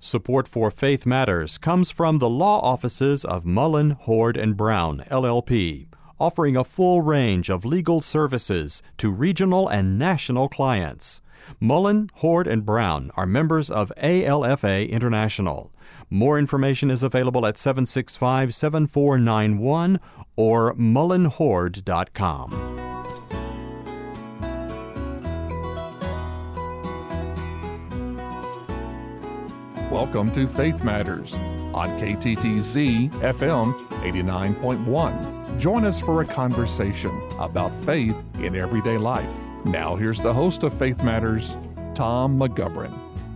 Support for Faith Matters comes from the law offices of Mullen, Hord & Brown, LLP, offering a full range of legal services to regional and national clients. Mullen, Hord & Brown are members of ALFA International. More information is available at 765-7491 or mullenhord.com. Welcome to Faith Matters on KTTZ FM 89.1. Join us for a conversation about faith in everyday life. Now here's the host of Faith Matters, Tom McGovern.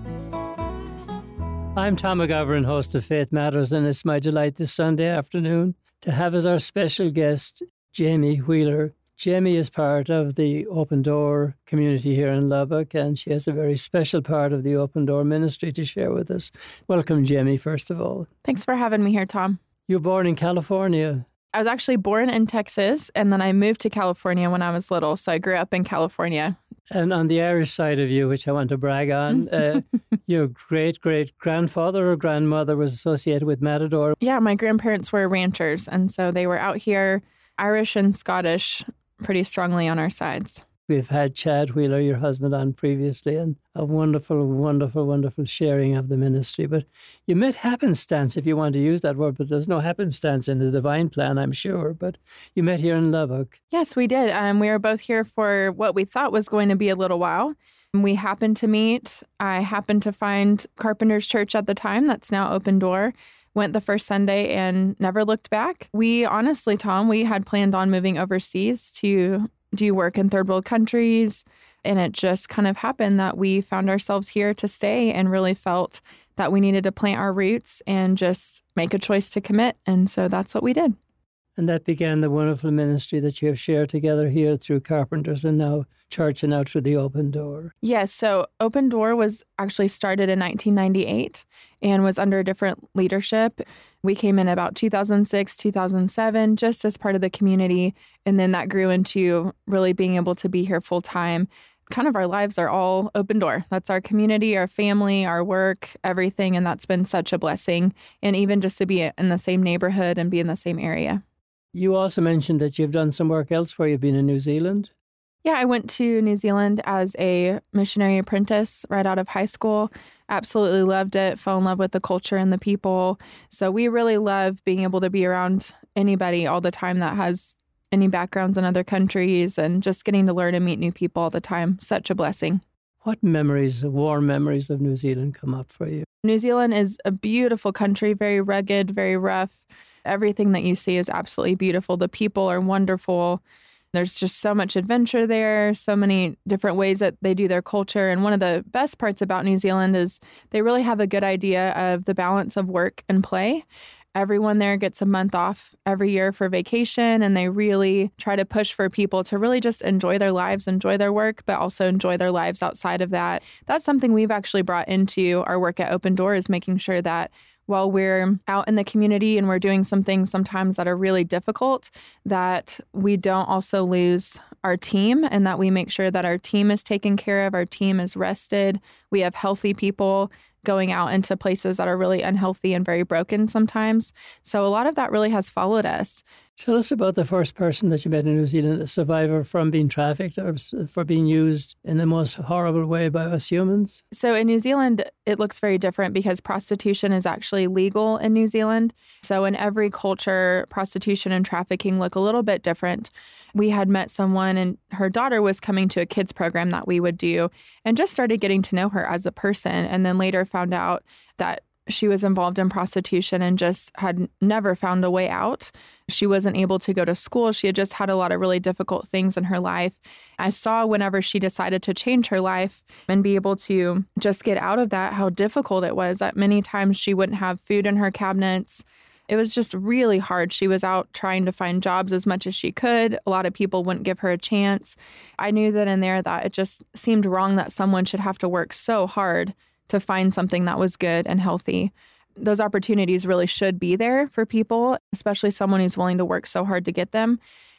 I'm Tom McGovern, host of Faith Matters, and it's my delight this Sunday afternoon to have as our special guest Jamie Wheeler. Jamie is part of the Open Door community here in Lubbock, and she has a very special part of the Open Door ministry to share with us. Welcome, Jamie, first of all. Thanks for having me here, Tom. You were born in California. I was actually born in Texas, and then I moved to California when I was little, so I grew up in California. And on the Irish side of you, which I want to brag on, your great-great-grandfather or grandmother was associated with Matador. Yeah, my grandparents were ranchers, and so they were out here, Irish and Scottish, pretty strongly on our sides. We've had Chad Wheeler, your husband, on previously, and a wonderful, wonderful, wonderful sharing of the ministry. But you met happenstance, if you want to use that word, but there's no happenstance in the divine plan, I'm sure. But you met here in Lubbock. Yes, we did. We were both here for what we thought was going to be a little while. We happened to meet. I happened to find Carpenter's Church at the time, that's now Open Door. Went the first Sunday and never looked back. We honestly, Tom, we had planned on moving overseas to do work in third world countries. And it just kind of happened that we found ourselves here to stay and really felt that we needed to plant our roots and just make a choice to commit. And so that's what we did. And that began the wonderful ministry that you have shared together here through Carpenters and now Church and now through the Open Door. Yes, so Open Door was actually started in 1998 and was under different leadership. We came in about 2006, 2007, just as part of the community. And then that grew into really being able to be here full time. Kind of our lives are all Open Door. That's our community, our family, our work, everything. And that's been such a blessing. And even just to be in the same neighborhood and be in the same area. You also mentioned that you've done some work elsewhere. You've been in New Zealand. Yeah, I went to New Zealand as a missionary apprentice right out of high school. Absolutely loved it, fell in love with the culture and the people. So we really love being able to be around anybody all the time that has any backgrounds in other countries and just getting to learn and meet new people all the time. Such a blessing. What memories, warm memories of New Zealand come up for you? New Zealand is a beautiful country, very rugged, very rough. Everything that you see is absolutely beautiful. The people are wonderful. There's just so much adventure there, so many different ways that they do their culture. And one of the best parts about New Zealand is they really have a good idea of the balance of work and play. Everyone there gets a month off every year for vacation, and they really try to push for people to really just enjoy their lives, enjoy their work, but also enjoy their lives outside of that. That's something we've actually brought into our work at Open Door, is making sure that while we're out in the community and we're doing some things sometimes that are really difficult, that we don't also lose our team and that we make sure that our team is taken care of, our team is rested, we have healthy people going out into places that are really unhealthy and very broken sometimes. So a lot of that really has followed us. Tell us about the first person that you met in New Zealand, a survivor from being trafficked or for being used in the most horrible way by us humans. So in New Zealand, it looks very different because prostitution is actually legal in New Zealand. So in every culture, prostitution and trafficking look a little bit different. We had met someone and her daughter was coming to a kids program that we would do and just started getting to know her as a person, and then later found out that she was involved in prostitution and just had never found a way out. She wasn't able to go to school. She had just had a lot of really difficult things in her life. I saw whenever she decided to change her life and be able to just get out of that, how difficult it was. That many times she wouldn't have food in her cabinets. It was just really hard. She was out trying to find jobs as much as she could. A lot of people wouldn't give her a chance. I knew that in there that it just seemed wrong that someone should have to work so hard to find something that was good and healthy. Those opportunities really should be there for people, especially someone who's willing to work so hard to get them.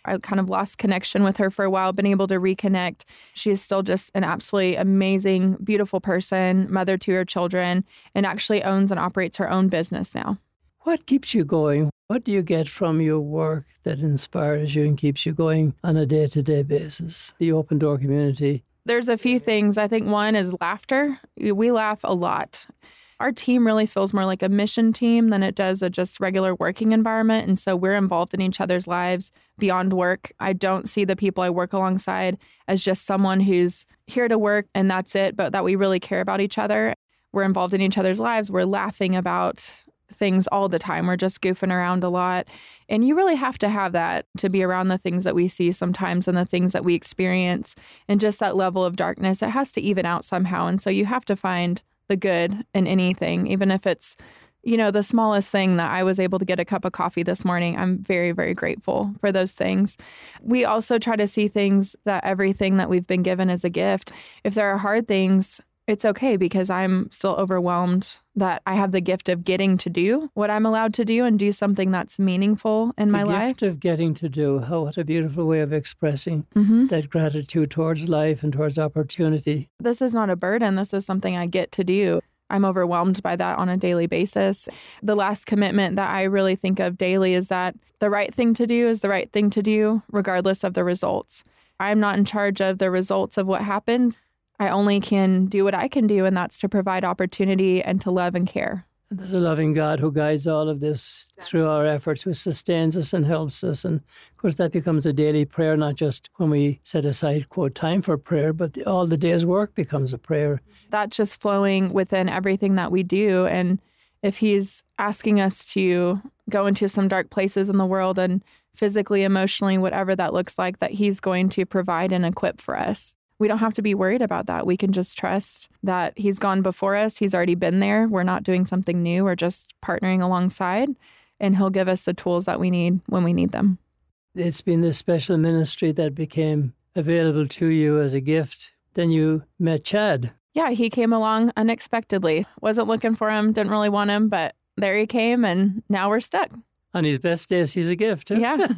I kind of lost connection with her for a while, been able to reconnect. She is still just an absolutely amazing, beautiful person, mother to her children, and actually owns and operates her own business now. What keeps you going? What do you get from your work that inspires you and keeps you going on a day-to-day basis? The Open Door community. There's a few things. I think one is laughter. We laugh a lot. Our team really feels more like a mission team than it does a just regular working environment. And so we're involved in each other's lives beyond work. I don't see the people I work alongside as just someone who's here to work and that's it, but that we really care about each other. We're involved in each other's lives. We're laughing about things all the time. We're just goofing around a lot. And you really have to have that to be around the things that we see sometimes and the things that we experience. And just that level of darkness, it has to even out somehow. And so you have to find the good in anything, even if it's, the smallest thing that I was able to get a cup of coffee this morning. I'm very, very grateful for those things. We also try to see things that everything that we've been given is a gift. If there are hard things, it's okay because I'm still overwhelmed that I have the gift of getting to do what I'm allowed to do and do something that's meaningful in my life. The gift of getting to do. What a beautiful way of expressing that gratitude towards life and towards opportunity. This is not a burden. This is something I get to do. I'm overwhelmed by that on a daily basis. The last commitment that I really think of daily is that the right thing to do is the right thing to do, regardless of the results. I'm not in charge of the results of what happens. I only can do what I can do, and that's to provide opportunity and to love and care. And there's a loving God who guides all of this through our efforts, who sustains us and helps us. And of course, that becomes a daily prayer, not just when we set aside, quote, time for prayer, but all the day's work becomes a prayer. That's just flowing within everything that we do. And if he's asking us to go into some dark places in the world and physically, emotionally, whatever that looks like, that he's going to provide and equip for us. We don't have to be worried about that. We can just trust that he's gone before us. He's already been there. We're not doing something new. We're just partnering alongside, and he'll give us the tools that we need when we need them. It's been this special ministry that became available to you as a gift. Then you met Chad. Yeah, he came along unexpectedly. Wasn't looking for him, didn't really want him, but there he came, and now we're stuck. On his best days, he's a gift. Huh?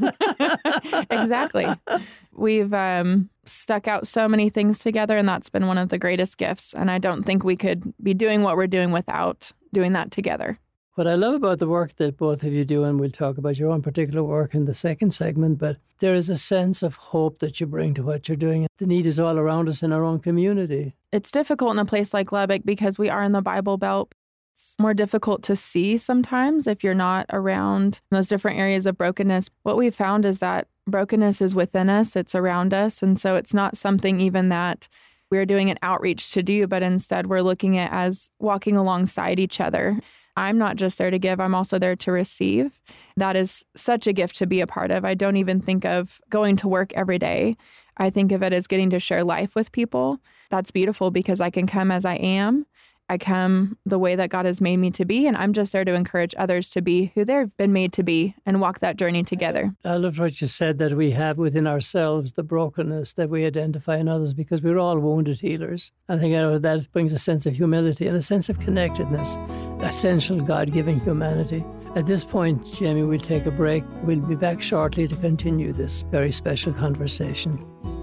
Yeah, exactly. We've stuck out so many things together, and that's been one of the greatest gifts. And I don't think we could be doing what we're doing without doing that together. What I love about the work that both of you do, and we'll talk about your own particular work in the second segment, but there is a sense of hope that you bring to what you're doing. The need is all around us in our own community. It's difficult in a place like Lubbock because we are in the Bible Belt. It's more difficult to see sometimes if you're not around those different areas of brokenness. What we've found is that brokenness is within us, it's around us. And so it's not something even that we're doing an outreach to do, but instead we're looking at as walking alongside each other. I'm not just there to give, I'm also there to receive. That is such a gift to be a part of. I don't even think of going to work every day. I think of it as getting to share life with people. That's beautiful because I can come as I am. I come the way that God has made me to be, and I'm just there to encourage others to be who they've been made to be and walk that journey together. I love what you said, that we have within ourselves the brokenness that we identify in others because we're all wounded healers. I think that brings a sense of humility and a sense of connectedness, essential God-given humanity. At this point, Jamie, we'll take a break. We'll be back shortly to continue this very special conversation.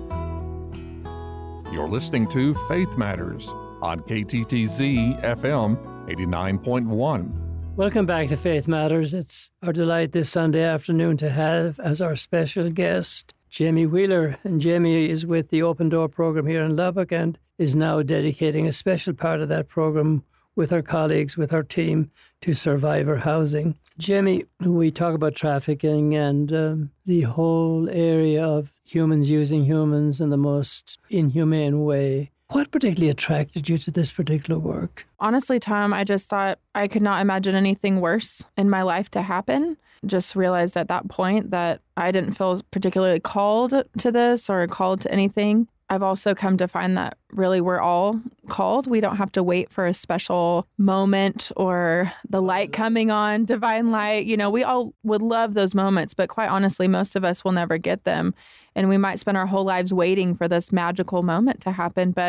You're listening to Faith Matters on KTTZ FM 89.1. Welcome back to Faith Matters. It's our delight this Sunday afternoon to have as our special guest Jamie Wheeler. And Jamie is with the Open Door program here in Lubbock and is now dedicating a special part of that program with our colleagues, with our team, to survivor housing. Jamie, we talk about trafficking and the whole area of humans using humans in the most inhumane way. What particularly attracted you to this particular work? Honestly, Tom, I just thought I could not imagine anything worse in my life to happen. Just realized at that point that I didn't feel particularly called to this or called to anything. I've also come to find that really we're all called. We don't have to wait for a special moment or the light coming on, divine light. You know, we all would love those moments, but quite honestly, most of us will never get them. And we might spend our whole lives waiting for this magical moment to happen. But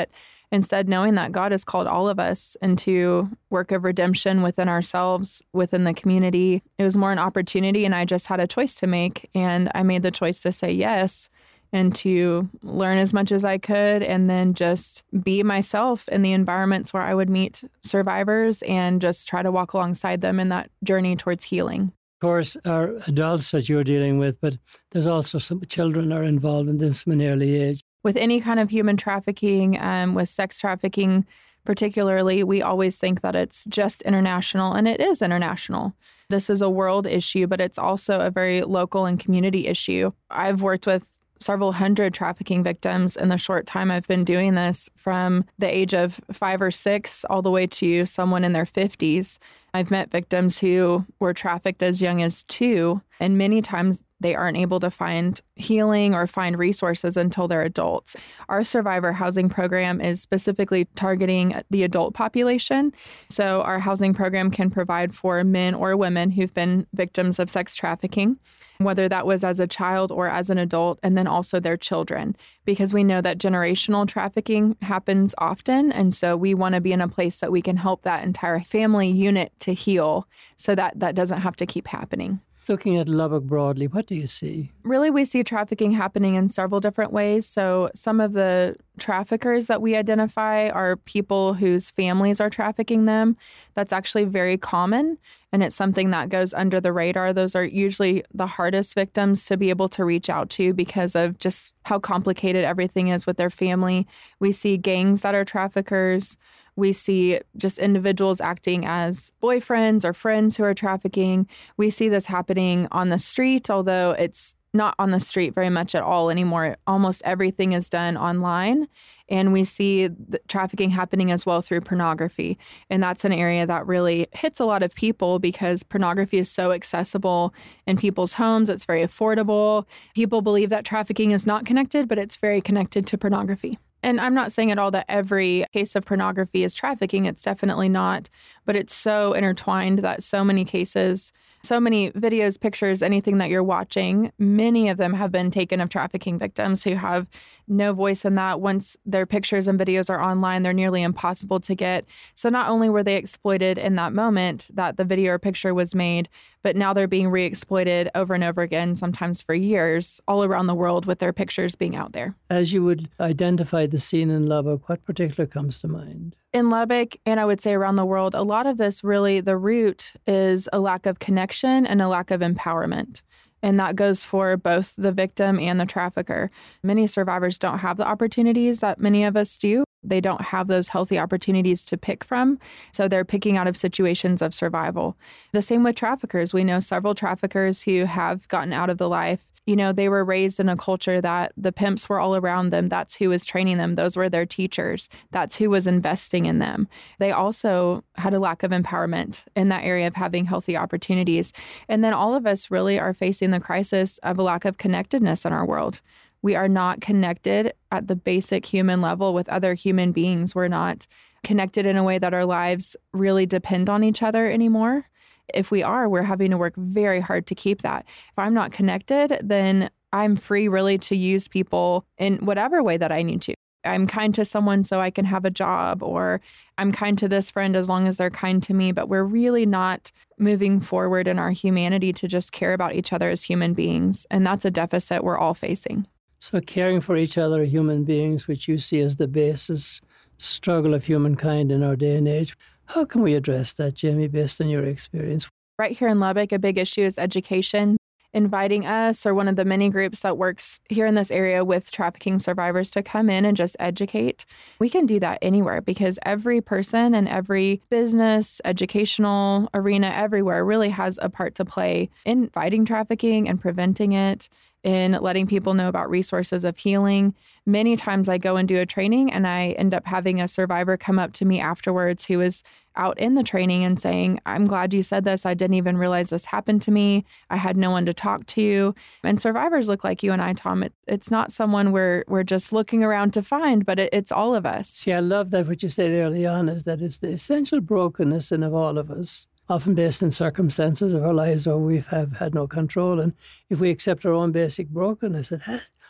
Instead, knowing that God has called all of us into work of redemption within ourselves, within the community, it was more an opportunity, and I just had a choice to make. And I made the choice to say yes and to learn as much as I could, and then just be myself in the environments where I would meet survivors and just try to walk alongside them in that journey towards healing. Of course, our adults that you're dealing with, but there's also some children are involved in this from an early age. With any kind of human trafficking, with sex trafficking particularly, we always think that it's just international, and it is international. This is a world issue, but it's also a very local and community issue. I've worked with several hundred trafficking victims in the short time I've been doing this, from the age of 5 or 6 all the way to someone in their 50s. I've met victims who were trafficked as young as 2, and many times they aren't able to find healing or find resources until they're adults. Our survivor housing program is specifically targeting the adult population. So our housing program can provide for men or women who've been victims of sex trafficking, whether that was as a child or as an adult, and then also their children, because we know that generational trafficking happens often. And so we want to be in a place that we can help that entire family unit to heal so that that doesn't have to keep happening. Looking at Lubbock broadly, what do you see? Really, we see trafficking happening in several different ways. So some of the traffickers that we identify are people whose families are trafficking them. That's actually very common, and it's something that goes under the radar. Those are usually the hardest victims to be able to reach out to because of just how complicated everything is with their family. We see gangs that are traffickers. We see just individuals acting as boyfriends or friends who are trafficking. We see this happening on the street, although it's not on the street very much at all anymore. Almost everything is done online. And we see the trafficking happening as well through pornography. And that's an area that really hits a lot of people because pornography is so accessible in people's homes. It's very affordable. People believe that trafficking is not connected, but it's very connected to pornography. And I'm not saying at all that every case of pornography is trafficking. It's definitely not. But it's so intertwined that so many cases, so many videos, pictures, anything that you're watching, many of them have been taken of trafficking victims who have no voice in that. Once their pictures and videos are online, they're nearly impossible to get. So not only were they exploited in that moment that the video or picture was made, but now they're being re-exploited over and over again, sometimes for years, all around the world with their pictures being out there. As you would identify the scene in Lubbock, what particular comes to mind? In Lubbock, and I would say around the world, a lot of this really, the root is a lack of connection and a lack of empowerment. And that goes for both the victim and the trafficker. Many survivors don't have the opportunities that many of us do. They don't have those healthy opportunities to pick from. So they're picking out of situations of survival. The same with traffickers. We know several traffickers who have gotten out of the life. You know, they were raised in a culture that the pimps were all around them. That's who was training them. Those were their teachers. That's who was investing in them. They also had a lack of empowerment in that area of having healthy opportunities. And then all of us really are facing the crisis of a lack of connectedness in our world. We are not connected at the basic human level with other human beings. We're not connected in a way that our lives really depend on each other anymore. If we are, we're having to work very hard to keep that. If I'm not connected, then I'm free really to use people in whatever way that I need to. I'm kind to someone so I can have a job, or I'm kind to this friend as long as they're kind to me, but we're really not moving forward in our humanity to just care about each other as human beings. And that's a deficit we're all facing. So caring for each other, human beings, which you see as the basis struggle of humankind in our day and age. How can we address that, Jamie, based on your experience? Right here in Lubbock, a big issue is education. Inviting us or one of the many groups that works here in this area with trafficking survivors to come in and just educate. We can do that anywhere because every person and every business, educational arena, everywhere really has a part to play in fighting trafficking and preventing it, in letting people know about resources of healing. Many times I go and do a training and I end up having a survivor come up to me afterwards who is out in the training and saying, I'm glad you said this. I didn't even realize this happened to me. I had no one to talk to. And survivors look like you and I, Tom. It's not someone we're just looking around to find, but it's all of us. See, I love that what you said early on is that it's the essential brokenness in of all of us, often based in circumstances of our lives where we have had no control. And if we accept our own basic brokenness,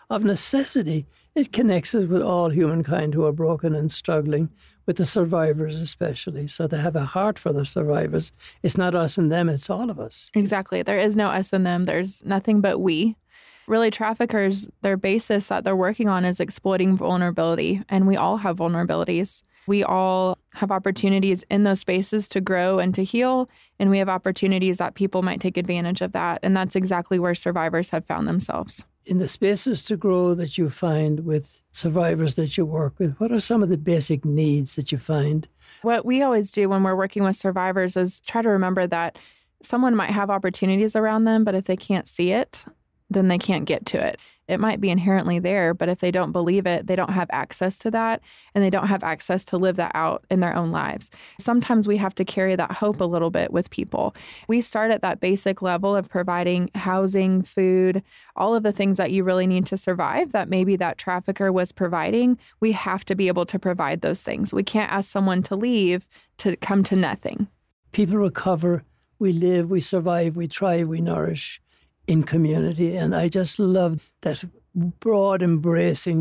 of necessity, it connects us with all humankind who are broken and struggling, with the survivors especially. So to have a heart for the survivors, it's not us and them, it's all of us. Exactly. There is no us and them. There's nothing but we. Really, traffickers, their basis that they're working on is exploiting vulnerability. And we all have vulnerabilities. We all have opportunities in those spaces to grow and to heal. And we have opportunities that people might take advantage of that. And that's exactly where survivors have found themselves. In the spaces to grow that you find with survivors that you work with, what are some of the basic needs that you find? What we always do when we're working with survivors is try to remember that someone might have opportunities around them, but if they can't see it, then they can't get to it. It might be inherently there, but if they don't believe it, they don't have access to that, and they don't have access to live that out in their own lives. Sometimes we have to carry that hope a little bit with people. We start at that basic level of providing housing, food, all of the things that you really need to survive that maybe that trafficker was providing. We have to be able to provide those things. We can't ask someone to leave to come to nothing. People recover, we live, we survive, we thrive, we nourish in community. And I just love that broad embracing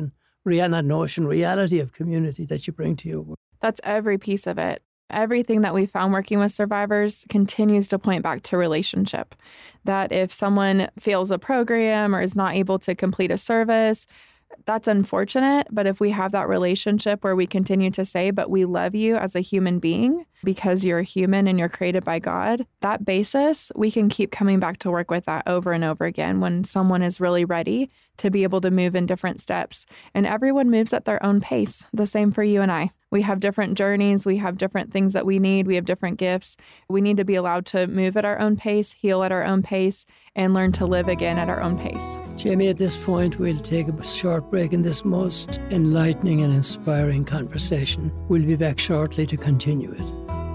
reality of community that you bring to your work. That's every piece of it. Everything that we found working with survivors continues to point back to relationship. That if someone fails a program or is not able to complete a service, that's unfortunate. But if we have that relationship where we continue to say, but we love you as a human being because you're a human and you're created by God, that basis, we can keep coming back to work with that over and over again when someone is really ready to be able to move in different steps. And everyone moves at their own pace. The same for you and I. We have different journeys. We have different things that we need. We have different gifts. We need to be allowed to move at our own pace, heal at our own pace, and learn to live again at our own pace. Jamie, at this point, we'll take a short break in this most enlightening and inspiring conversation. We'll be back shortly to continue it.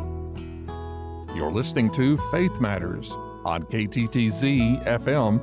You're listening to Faith Matters on KTTZ FM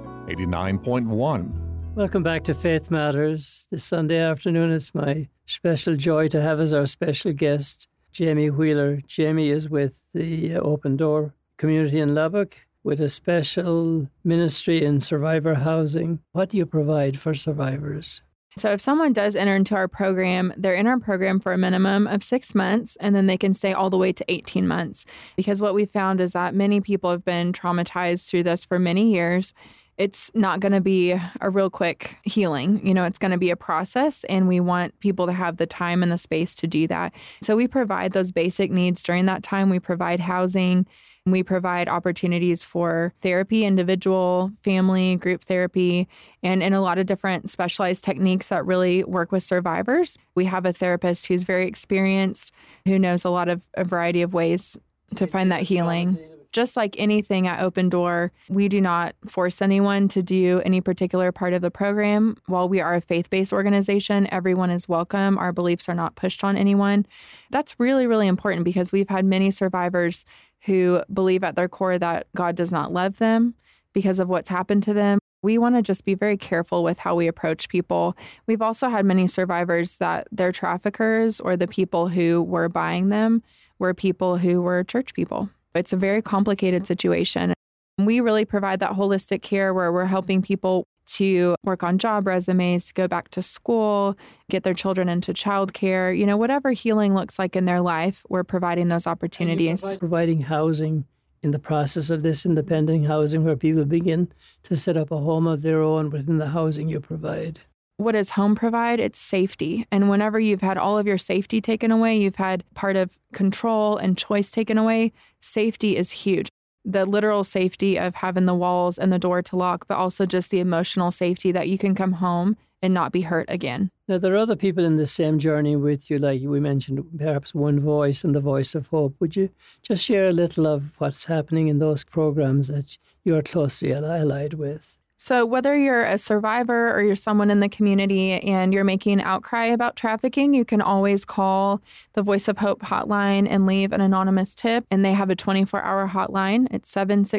89.1. Welcome back to Faith Matters. This Sunday afternoon, it's my special joy to have as our special guest, Jamie Wheeler. Jamie is with the Open Door community in Lubbock with a special ministry in survivor housing. What do you provide for survivors? So if someone does enter into our program, they're in our program for a minimum of 6 months, and then they can stay all the way to 18 months. Because what we found is that many people have been traumatized through this for many years. It's not going to be a real quick healing. It's going to be a process, and we want people to have the time and the space to do that. So we provide those basic needs during that time. We provide housing. We provide opportunities for therapy, individual, family, group therapy, and a lot of different specialized techniques that really work with survivors. We have a therapist who's very experienced, who knows a variety of ways to find that healing. Just like anything at Open Door, we do not force anyone to do any particular part of the program. While we are a faith-based organization, everyone is welcome. Our beliefs are not pushed on anyone. That's really, really important because we've had many survivors who believe at their core that God does not love them because of what's happened to them. We want to just be very careful with how we approach people. We've also had many survivors that their traffickers or the people who were buying them were people who were church people. It's a very complicated situation. We really provide that holistic care where we're helping people to work on job resumes, to go back to school, get their children into childcare, whatever healing looks like in their life, we're providing those opportunities. Providing housing in the process of this independent housing where people begin to set up a home of their own within the housing you provide. What does home provide? It's safety. And whenever you've had all of your safety taken away, you've had part of control and choice taken away, safety is huge. The literal safety of having the walls and the door to lock, but also just the emotional safety that you can come home and not be hurt again. Now, there are other people in the same journey with you, like we mentioned, perhaps One Voice and the Voice of Hope. Would you just share a little of what's happening in those programs that you're closely allied with? So whether you're a survivor or you're someone in the community and you're making an outcry about trafficking, you can always call the Voice of Hope hotline and leave an anonymous tip. And they have a 24-hour hotline. It's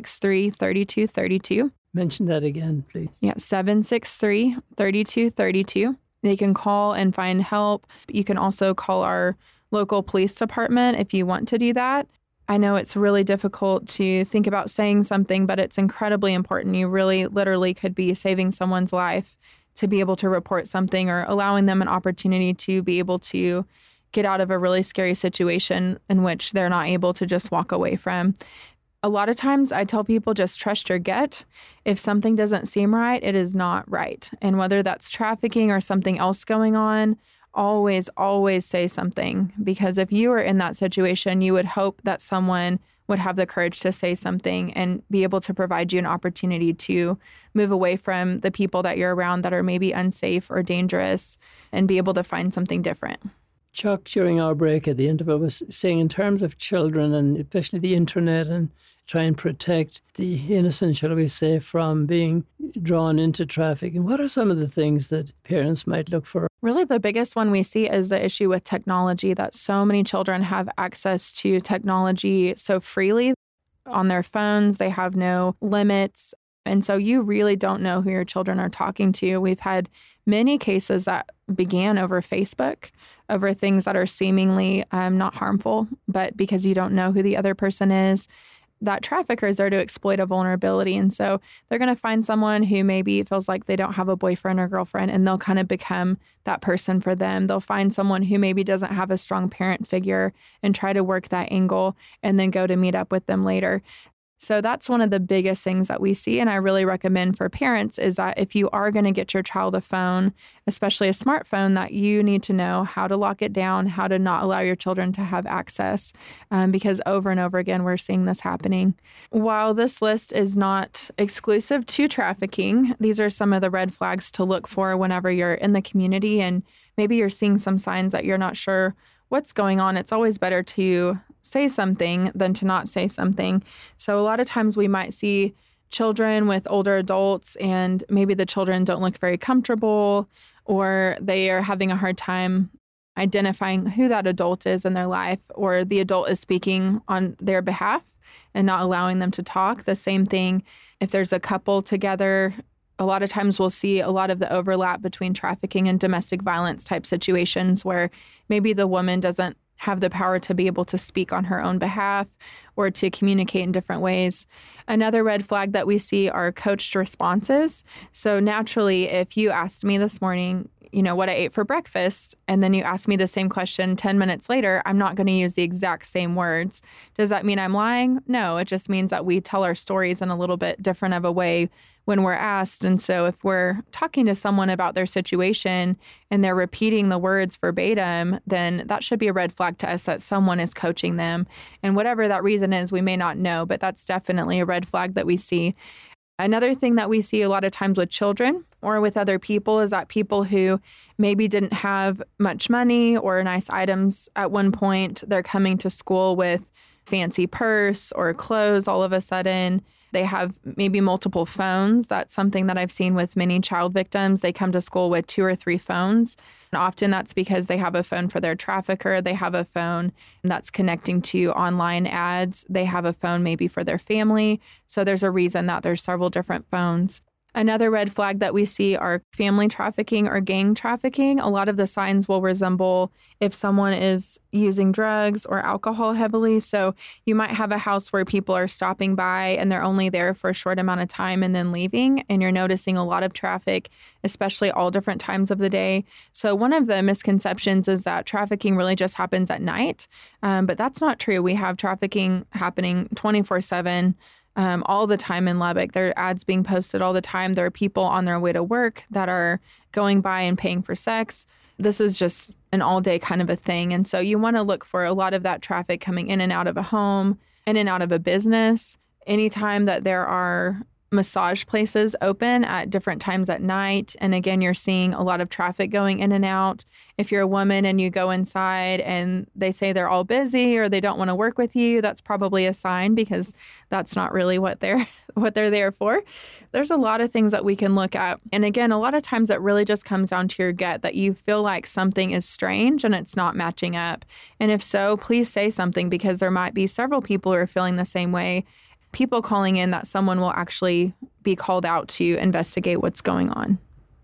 763-3232. Mention that again, please. Yeah, 763-3232. They can call and find help. You can also call our local police department if you want to do that. I know it's really difficult to think about saying something, but it's incredibly important. You really literally could be saving someone's life to be able to report something, or allowing them an opportunity to be able to get out of a really scary situation in which they're not able to just walk away from. A lot of times I tell people, just trust your gut. If something doesn't seem right, it is not right. And whether that's trafficking or something else going on, always, always say something. Because if you were in that situation, you would hope that someone would have the courage to say something and be able to provide you an opportunity to move away from the people that you're around that are maybe unsafe or dangerous, and be able to find something different. Chuck, during our break at the end of it, was saying in terms of children and especially the internet, and try and protect the innocent, shall we say, from being drawn into trafficking. What are some of the things that parents might look for? Really, the biggest one we see is the issue with technology, that so many children have access to technology so freely on their phones. They have no limits. And so you really don't know who your children are talking to. We've had many cases that began over Facebook, over things that are seemingly not harmful, but because you don't know who the other person is, that trafficker is there to exploit a vulnerability. And so they're going to find someone who maybe feels like they don't have a boyfriend or girlfriend, and they'll kind of become that person for them. They'll find someone who maybe doesn't have a strong parent figure and try to work that angle, and then go to meet up with them later. So that's one of the biggest things that we see. And I really recommend for parents is that if you are going to get your child a phone, especially a smartphone, that you need to know how to lock it down, how to not allow your children to have access, because over and over again, we're seeing this happening. While this list is not exclusive to trafficking, these are some of the red flags to look for whenever you're in the community and maybe you're seeing some signs that you're not sure what's going on. It's always better to say something than to not say something. So a lot of times we might see children with older adults, and maybe the children don't look very comfortable, or they are having a hard time identifying who that adult is in their life, or the adult is speaking on their behalf and not allowing them to talk. The same thing if there's a couple together. A lot of times we'll see a lot of the overlap between trafficking and domestic violence type situations, where maybe the woman doesn't have the power to be able to speak on her own behalf or to communicate in different ways. Another red flag that we see are coached responses. So naturally, if you asked me this morning, what I ate for breakfast, and then you ask me the same question 10 minutes later, I'm not going to use the exact same words. Does that mean I'm lying? No, it just means that we tell our stories in a little bit different of a way when we're asked. And so if we're talking to someone about their situation and they're repeating the words verbatim, then that should be a red flag to us that someone is coaching them. And whatever that reason is, we may not know, but that's definitely a red flag that we see. Another thing that we see a lot of times with children or with other people is that people who maybe didn't have much money or nice items at one point, they're coming to school with fancy purse or clothes all of a sudden. They have maybe multiple phones. That's something that I've seen with many child victims. They come to school with 2 or 3 phones. And often that's because they have a phone for their trafficker. They have a phone that's connecting to online ads. They have a phone maybe for their family. So there's a reason that there's several different phones. Another red flag that we see are family trafficking or gang trafficking. A lot of the signs will resemble if someone is using drugs or alcohol heavily. So you might have a house where people are stopping by and they're only there for a short amount of time and then leaving. And you're noticing a lot of traffic, especially all different times of the day. So one of the misconceptions is that trafficking really just happens at night. But that's not true. We have trafficking happening 24/7. All the time in Lubbock. There are ads being posted all the time. There are people on their way to work that are going by and paying for sex. This is just an all-day kind of a thing. And so you want to look for a lot of that traffic coming in and out of a home, in and out of a business. Anytime that there are massage places open at different times at night. And again, you're seeing a lot of traffic going in and out. If you're a woman and you go inside and they say they're all busy or they don't want to work with you, that's probably a sign, because that's not really what they're there for. There's a lot of things that we can look at. And again, a lot of times it really just comes down to your gut, that you feel like something is strange and it's not matching up. And if so, please say something, because there might be several people who are feeling the same way. People calling in that someone will actually be called out to investigate what's going on.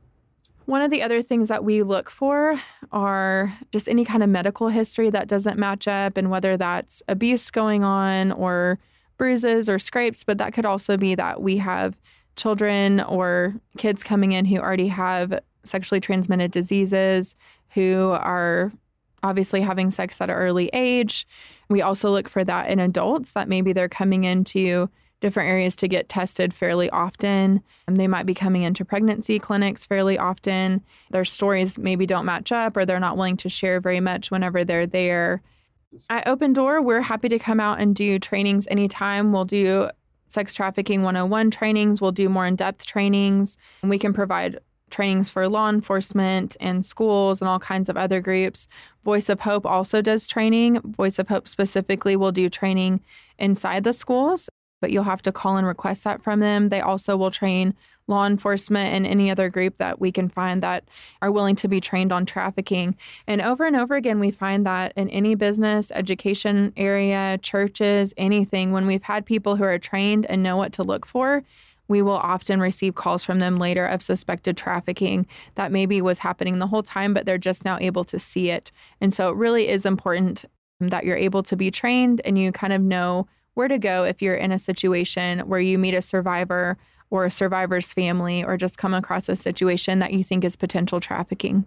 One of the other things that we look for are just any kind of medical history that doesn't match up, and whether that's abuse going on or bruises or scrapes, but that could also be that we have children or kids coming in who already have sexually transmitted diseases, who are obviously having sex at an early age. We also look for that in adults, that maybe they're coming into different areas to get tested fairly often. They might be coming into pregnancy clinics fairly often. Their stories maybe don't match up, or they're not willing to share very much whenever they're there. At Open Door, we're happy to come out and do trainings anytime. We'll do Sex Trafficking 101 trainings. We'll do more in-depth trainings. And we can provide trainings for law enforcement and schools and all kinds of other groups. Voice of Hope also does training. Voice of Hope specifically will do training inside the schools, but you'll have to call and request that from them. They also will train law enforcement and any other group that we can find that are willing to be trained on trafficking. And over again, we find that in any business, education area, churches, anything, when we've had people who are trained and know what to look for, we will often receive calls from them later of suspected trafficking that maybe was happening the whole time, but they're just now able to see it. And so it really is important that you're able to be trained and you kind of know where to go if you're in a situation where you meet a survivor or a survivor's family, or just come across a situation that you think is potential trafficking.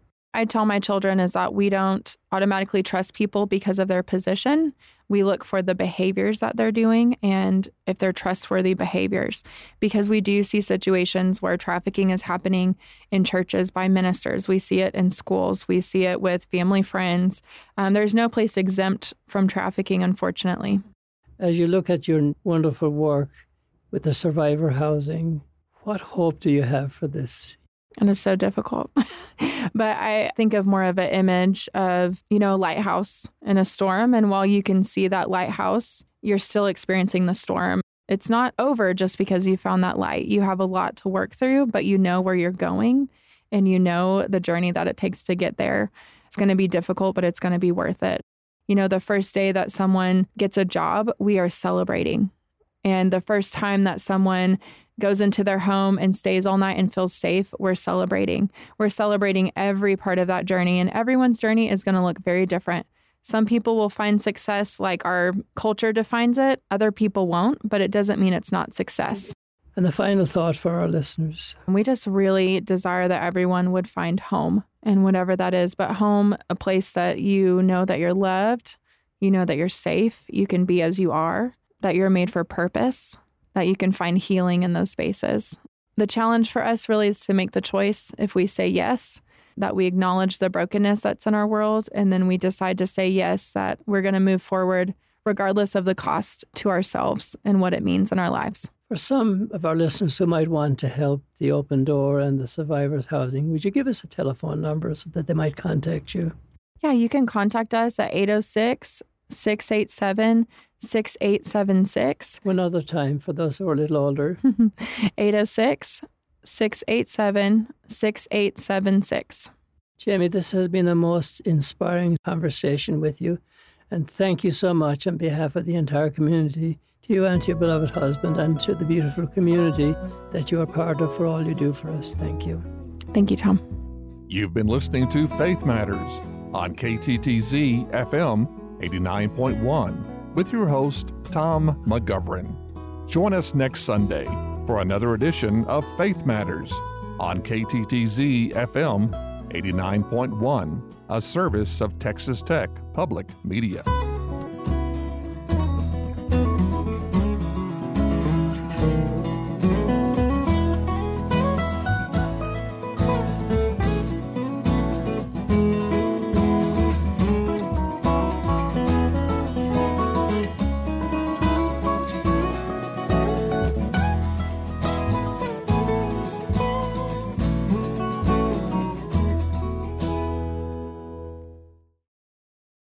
I tell my children is that we don't automatically trust people because of their position. We look for the behaviors that they're doing and if they're trustworthy behaviors, because we do see situations where trafficking is happening in churches by ministers. We see it in schools. We see it with family friends. There's no place exempt from trafficking, unfortunately. As you look at your wonderful work with the survivor housing, what hope do you have for this? And it's so difficult. But I think of more of an image of, a lighthouse in a storm. And while you can see that lighthouse, you're still experiencing the storm. It's not over just because you found that light. You have a lot to work through, but you know where you're going and you know the journey that it takes to get there. It's going to be difficult, but it's going to be worth it. The first day that someone gets a job, we are celebrating. And the first time that someone goes into their home and stays all night and feels safe, we're celebrating. We're celebrating every part of that journey, and everyone's journey is going to look very different. Some people will find success like our culture defines it. Other people won't, but it doesn't mean it's not success. And the final thought for our listeners. We just really desire that everyone would find home, and whatever that is, but home, a place that you know that you're loved, you know that you're safe, you can be as you are, that you're made for purpose, that you can find healing in those spaces. The challenge for us really is to make the choice, if we say yes, that we acknowledge the brokenness that's in our world, and then we decide to say yes, that we're going to move forward regardless of the cost to ourselves and what it means in our lives. For some of our listeners who might want to help the Open Door and the survivors housing, would you give us a telephone number so that they might contact you? Yeah, you can contact us at 806-687-6876. One other time for those who are a little older. 806-687-6876. Jamie, this has been a most inspiring conversation with you. And thank you so much on behalf of the entire community, to you and to your beloved husband, and to the beautiful community that you are part of for all you do for us. Thank you. Thank you, Tom. You've been listening to Faith Matters on KTTZ FM 89.1 with your host, Tom McGovern. Join us next Sunday for another edition of Faith Matters on KTTZ FM 89.1, a service of Texas Tech Public Media.